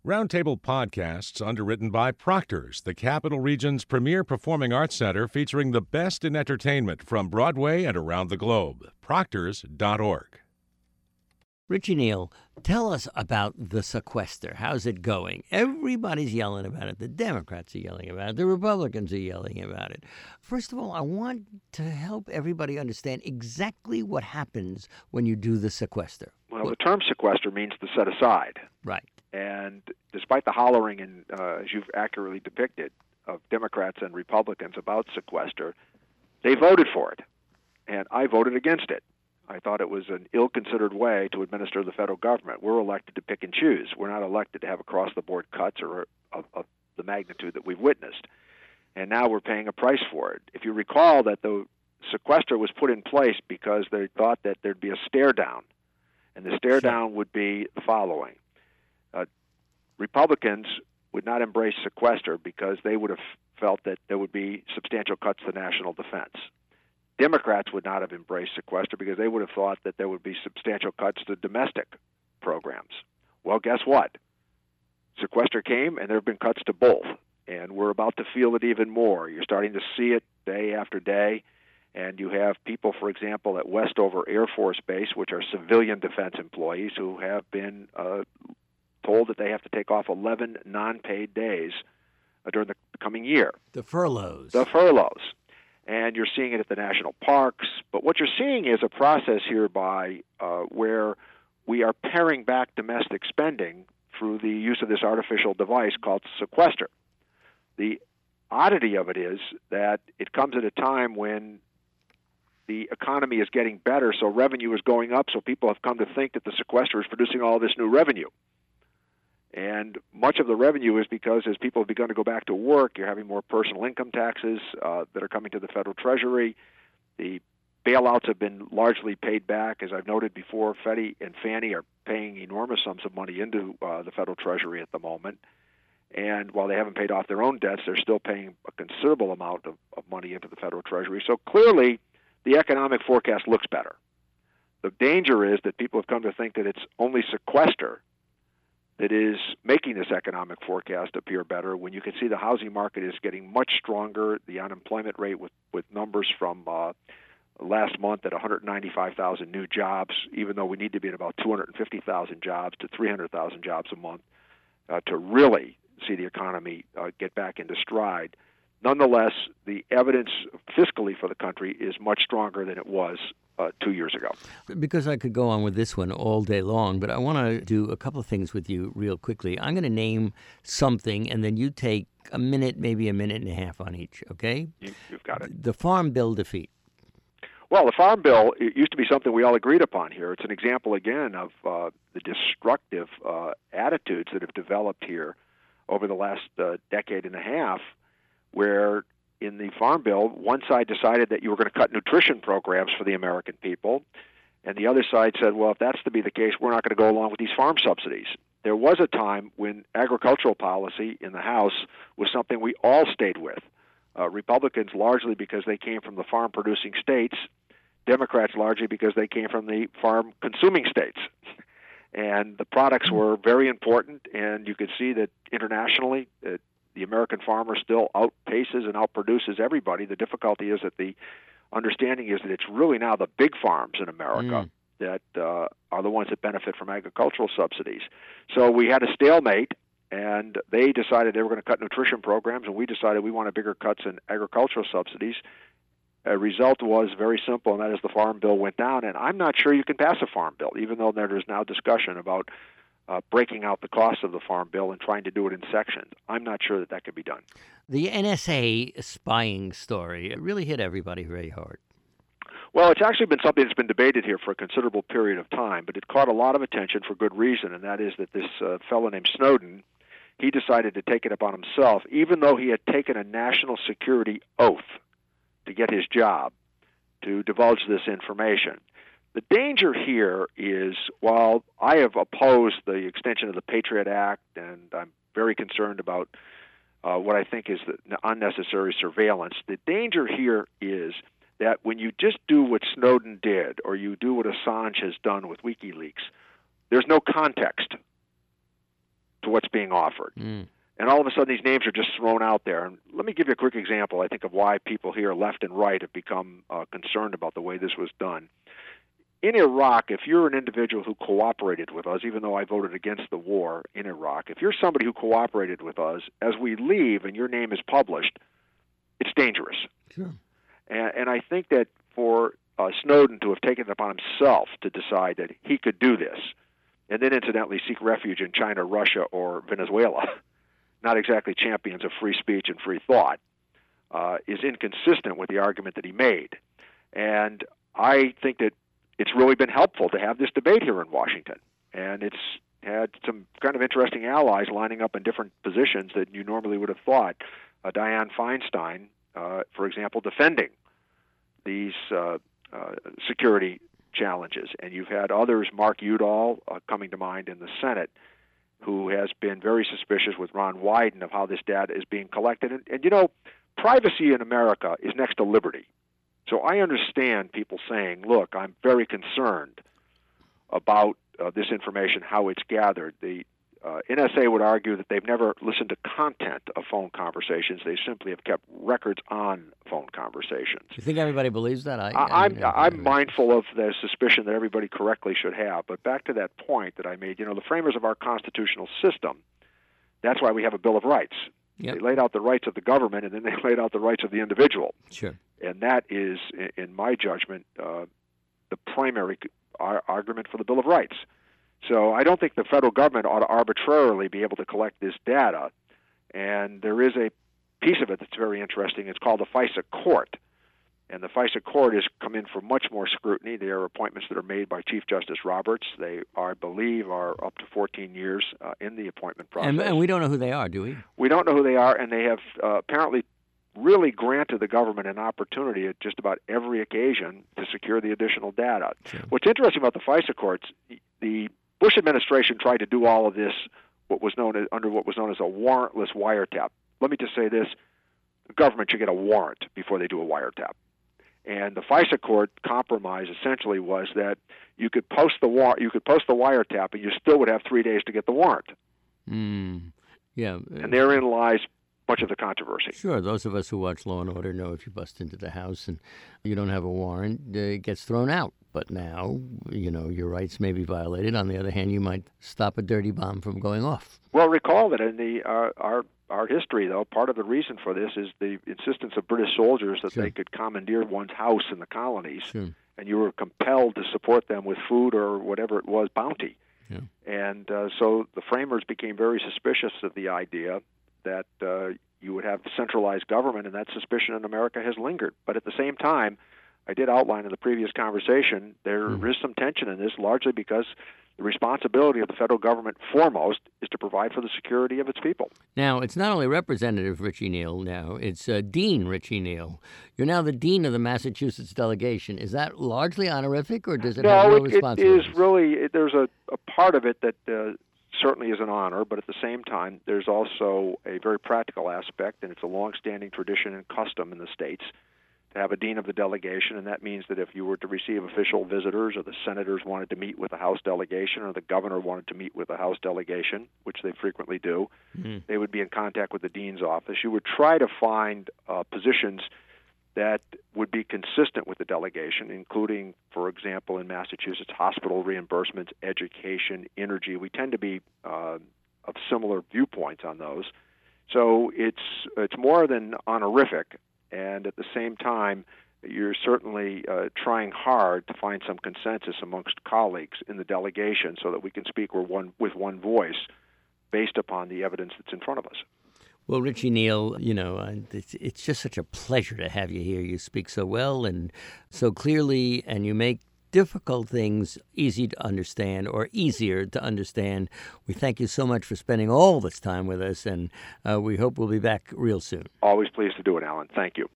Roundtable Podcasts, underwritten by Proctor's, the Capital Region's premier performing arts center featuring the best in entertainment from Broadway and around the globe. Proctors.org. Richie Neal, tell us about the sequester. How's it going? Everybody's yelling about it. The Democrats are yelling about it. The Republicans are yelling about it. First of all, I want to help everybody understand exactly what happens when you do the sequester. Well, the term sequester means to set aside. Right. And despite the hollering, and as you've accurately depicted, of Democrats and Republicans about sequester, they voted for it. And I voted against it. I thought it was an ill-considered way to administer the federal government. We're elected to pick and choose. We're not elected to have across-the-board cuts or of the magnitude that we've witnessed. And now we're paying a price for it. If you recall that the sequester was put in place because they thought that there'd be a stare-down. And the stare-down would be the following. Republicans would not embrace sequester because they would have felt that there would be substantial cuts to national defense. Democrats would not have embraced sequester because they would have thought that there would be substantial cuts to domestic programs. Well, guess what? Sequester came, and there have been cuts to both, and we're about to feel it even more. You're starting to see it day after day, and you have people, for example, at Westover Air Force Base, which are civilian defense employees, who have been told that they have to take off 11 non-paid days during the coming year. The furloughs. And you're seeing it at the national parks. But what you're seeing is a process here where we are paring back domestic spending through the use of this artificial device called sequester. The oddity of it is that it comes at a time when the economy is getting better, so revenue is going up, so people have come to think that the sequester is producing all this new revenue. And much of the revenue is because as people have begun to go back to work, you're having more personal income taxes that are coming to the federal treasury. The bailouts have been largely paid back. As I've noted before, Freddie and Fannie are paying enormous sums of money into the federal treasury at the moment. And while they haven't paid off their own debts, they're still paying a considerable amount of money into the federal treasury. So clearly, the economic forecast looks better. The danger is that people have come to think that it's only sequester that is making this economic forecast appear better, when you can see the housing market is getting much stronger. The unemployment rate with numbers from last month at 195,000 new jobs, even though we need to be at about 250,000 jobs to 300,000 jobs a month to really see the economy get back into stride. Nonetheless, the evidence fiscally for the country is much stronger than it was 2 years ago. Because I could go on with this one all day long, but I want to do a couple of things with you real quickly. I'm going to name something, and then you take a minute, maybe a minute and a half on each, okay? You've got it. The Farm Bill defeat. Well, the Farm Bill, it used to be something we all agreed upon here. It's an example, again, of the destructive attitudes that have developed here over the last decade and a half, where in the Farm Bill, one side decided that you were going to cut nutrition programs for the American people, and the other side said, well, if that's to be the case, we're not going to go along with these farm subsidies. There was a time when agricultural policy in the House was something we all stayed with. Republicans largely because they came from the farm-producing states, Democrats largely because they came from the farm-consuming states. And the products were very important, and you could see that internationally the American farmer still outpaces and outproduces everybody. The difficulty is that the understanding is that it's really now the big farms in America that are the ones that benefit from agricultural subsidies. So we had a stalemate, and they decided they were going to cut nutrition programs, and we decided we wanted bigger cuts in agricultural subsidies. A result was very simple, and that is the Farm Bill went down. And I'm not sure you can pass a Farm Bill, even though there is now discussion about breaking out the cost of the Farm Bill and trying to do it in sections. I'm not sure that that could be done. The NSA spying story, it really hit everybody very hard. Well, it's actually been something that's been debated here for a considerable period of time, but it caught a lot of attention for good reason, and that is that this fellow named Snowden, he decided to take it upon himself, even though he had taken a national security oath to get his job, to divulge this information. The danger here is, while I have opposed the extension of the Patriot Act, and I'm very concerned about what I think is the unnecessary surveillance, the danger here is that when you just do what Snowden did, or you do what Assange has done with WikiLeaks, there's no context to what's being offered. Mm. And all of a sudden, these names are just thrown out there. And let me give you a quick example, I think, of why people here, left and right, have become concerned about the way this was done. In Iraq, if you're an individual who cooperated with us, even though I voted against the war in Iraq, if you're somebody who cooperated with us, as we leave and your name is published, it's dangerous. Sure. And I think that for Snowden to have taken it upon himself to decide that he could do this, and then incidentally seek refuge in China, Russia, or Venezuela, not exactly champions of free speech and free thought, is inconsistent with the argument that he made. And I think that it's really been helpful to have this debate here in Washington. And it's had some kind of interesting allies lining up in different positions that you normally would have thought. Dianne Feinstein, for example, defending these security challenges. And you've had others, Mark Udall coming to mind in the Senate, who has been very suspicious with Ron Wyden of how this data is being collected. And you know, privacy in America is next to liberty. So I understand people saying, look, I'm very concerned about this information, how it's gathered. The NSA would argue that they've never listened to content of phone conversations. They simply have kept records on phone conversations. Do you think everybody believes that? I'm mindful of the suspicion that everybody correctly should have. But back to that point that I made, you know, the framers of our constitutional system, that's why we have a Bill of Rights. Yep. They laid out the rights of the government, and then they laid out the rights of the individual. Sure. And that is, in my judgment, the primary argument for the Bill of Rights. So I don't think the federal government ought to arbitrarily be able to collect this data. And there is a piece of it that's very interesting. It's called the FISA Court. And the FISA Court has come in for much more scrutiny. They are appointments that are made by Chief Justice Roberts. They, I believe, are up to 14 years in the appointment process. And we don't know who they are, do we? We don't know who they are, and they have apparently really granted the government an opportunity at just about every occasion to secure the additional data. Sure. What's interesting about the FISA courts, the Bush administration tried to do all of this under what was known as a warrantless wiretap. Let me just say this. The government should get a warrant before they do a wiretap. And the FISA court compromise essentially was that you could post the wiretap, and you still would have 3 days to get the warrant. Yeah. And therein lies much of the controversy. Sure. Those of us who watch Law & Order know if you bust into the house and you don't have a warrant, it gets thrown out. But now, you know, your rights may be violated. On the other hand, you might stop a dirty bomb from going off. Well, recall that in our history, though, part of the reason for this is the insistence of British soldiers that Sure. they could commandeer one's house in the colonies, Sure. and you were compelled to support them with food or whatever it was, bounty. Yeah. And so the framers became very suspicious of the idea that you would have centralized government, and that suspicion in America has lingered. But at the same time, I did outline in the previous conversation, there is some tension in this, largely because the responsibility of the federal government foremost is to provide for the security of its people. Now, it's not only Representative Richie Neal now, it's Dean Richie Neal. You're now the dean of the Massachusetts delegation. Is that largely honorific, or does it have no responsibilities? It is really, there's a part of it that certainly is an honor, but at the same time, there's also a very practical aspect, and it's a long-standing tradition and custom in the states to have a dean of the delegation, and that means that if you were to receive official visitors, or the senators wanted to meet with the House delegation, or the governor wanted to meet with the House delegation, which they frequently do, they would be in contact with the dean's office. You would try to find positions that would be consistent with the delegation, including, for example, in Massachusetts, hospital reimbursements, education, energy. We tend to be of similar viewpoints on those. So it's more than honorific. And at the same time, you're certainly trying hard to find some consensus amongst colleagues in the delegation so that we can speak with one voice based upon the evidence that's in front of us. Well, Richie Neal, you know, it's just such a pleasure to have you here. You speak so well and so clearly, and you make difficult things easy to understand, or easier to understand. We thank you so much for spending all this time with us, and we hope we'll be back real soon. Always pleased to do it, Alan. Thank you.